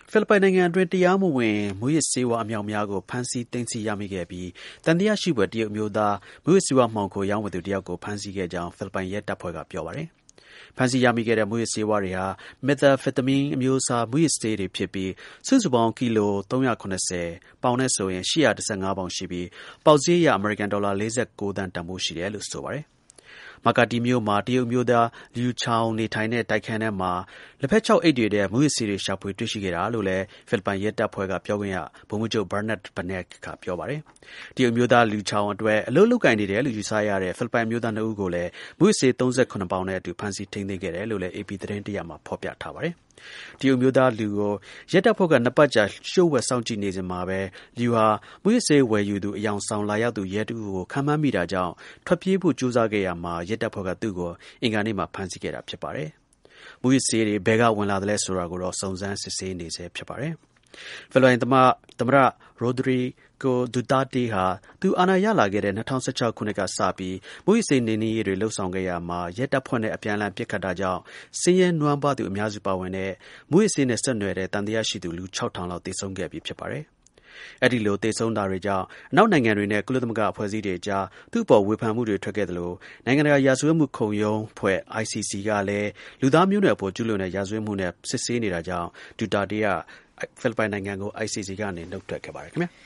ဖိလစ်ပိုင်နိုင်ငံအတွင်းတရားမဝင်မူးယစ်ဆေးဝါးအမြောက်အများကိုဖမ်းဆီးသိမ်းဆည်းရမိခဲ့ပြီးသံသယရှိဖွယ်တရုတ်အမျိုးသားမူးယစ်ဆေးဝါးမှောင်ခိုရောင်းဝယ်သူတစ်ယောက်ကိုဖမ်းဆီးခဲ့ကြောင်းဖိလစ်ပိုင်ရဲတပ်ဖွဲ့ကပြောပါတယ်ဖမ်းဆီးရမိခဲ့တဲ့မူးယစ်ဆေးဝါးတွေဟာမက်သာဖက်တမင်းအမျိုးအစားမူးယစ်ဆေးတွေဖြစ်ပြီးစုစုပေါင်းကီလို390ပေါင်နဲ့ဆိုရင်815ပေါင်ရှိပြီးပေါက်ဈေးအရအမေရိကန်ဒေါ်လာ49သန်းတန်ဖိုးရှိတယ်လို့ဆိုပါတယ်မာကာတီမြို့မှာတရုတ်မျိုးသားလျူချောင်နေထိုင်တဲ့တိုက်ခန်းထဲမှာလက်ဖက်6အိတ်တွေတဲ့မူးယစ်ဆေးတွေရှာဖွေတွေ့ရှိခဲ့တာလို့လည်းဖိလစ်ပိုင်ရဲတပ်ဖွဲ့ကပြောခွင့်ရဗိုလ်မှူးချုပ် Bernard Banet ကပြောပါတယ်တရုတ်မျိုးသားလျူချောင်အတွက်အလုပ်လုပ်ကိုင်နေတယ်လို့ယူဆရတဲ့ဖိလစ်ပိုင်မျိုးသား2ဦးကိုလည်းမူးယစ်ဆေး38ပေါင်နဲ့အတူဖမ်းဆီးထိန်းသိမ်းခဲ့တယ်လို့လည်း AP သတင်းတစ်ရပ်မှာဖော်ပြထားပါတယ်တရုတ်မျိုးသားလူကိုရဲတပ်ဖွဲ့က2ပတ်ကြာလျှို့ဝှက်စောင့်ကြည့်နေစဉ်မှာပဲလူဟာမူးယစ်ဆေးဝယ်ယူသူအယောင်ဆောင်လာရောက်သူရဲတူကိုခံမှန်းမိတာကြောင့်ထွက်ပြေးဖို့ကြိုးစားခဲ့ရမှာရဲတပ်ဖွဲ့ကသူ့ကိုအင်္ဂါနေ့မှာဖမ်းဆီးခဲ့တာဖြစ်ပါတယ်မူးယစ်ဆေးတွေဘဲကဝင်လာတယ်လဲဆိုတာကိုတော့စုံစမ်းစစ်ဆေးနေဆဲဖြစ်ပါတယ်ဖိလစ်ပိုင်သမ္မတ Rodrigo Duterte ဟာသူအာဏာရလာခဲ့တဲ့2016ခုနှစ်ကစပြီးမူးယစ်ဆေးနှိမ်နင်းရေးတွေလှုပ်ဆောင်ခဲ့ရမှာရဲတပ်ဖွဲ့နဲ့အပြန်အလှန်ပစ်ခတ်တာကြောင့်ဆင်းရဲနွမ်းပါးသူအများစုပါဝင်တဲ့မူးယစ်ဆေးနဲ့ဆက်နွယ်တဲ့တန်တရားရှိသူလူ6000လောက်သေဆုံးခဲ့ပြီဖြစ်ပါတယ်အဲ့ဒီလိုသေဆုံးတာတွေကြောင့်အနောက်နိုင်ငံတွေနဲ့ကုလသမဂ္ဂအဖွဲ့အစည်းတွေကြားသူ့အပေါ်ဝေဖန်မှုတွေထွက်ခဲ့သလိုနိုင်ငံတကာရာဇဝတ်မှုခုံရုံးဖွဲ့ ICC ကလည်းလူသားမျိုးနွယ်အပေါ်ကျူးလွန်တဲ့ရာဇဝတ်မှုနဲ့စစ်ဆေးနေတာကြောင့်ဒူတာတေးကဖိလစ်ပိုင်နိုင်ငံကို ICC ကနေနှုတ်ထွက်ခဲ့ပါတယ်ခင်ဗျာ